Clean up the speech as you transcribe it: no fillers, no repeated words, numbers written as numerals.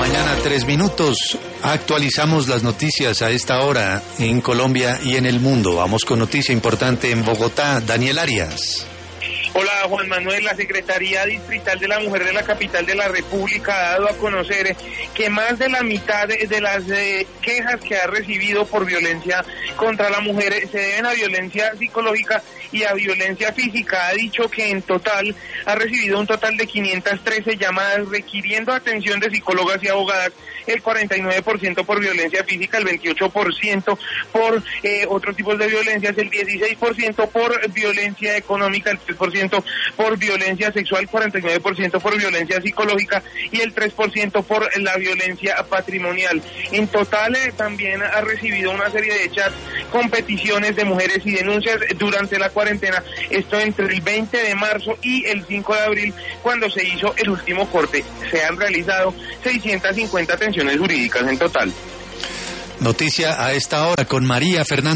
mañana, 3 minutos. Actualizamos las noticias a esta hora en Colombia y en el mundo. Vamos con noticia importante en Bogotá. Daniel Arias. Hola Juan Manuel, la Secretaría Distrital de la Mujer de la capital de la República ha dado a conocer que más de la mitad de las quejas que ha recibido por violencia contra la mujer se deben a violencia psicológica y a violencia física. Ha dicho que en total ha recibido un total de 513 llamadas requiriendo atención de psicólogas y abogadas, el 49% por violencia física, el 28% por otros tipos de violencias, el 16% por violencia económica, el 3% por violencia sexual, 49% por violencia psicológica y el 3% por la violencia patrimonial. En total también ha recibido una serie de chats con peticiones de mujeres y denuncias durante la cuarentena, esto entre el 20 de marzo y el 5 de abril, cuando se hizo el último corte. Se han realizado 650 atenciones jurídicas en total. Noticia a esta hora con María Fernanda.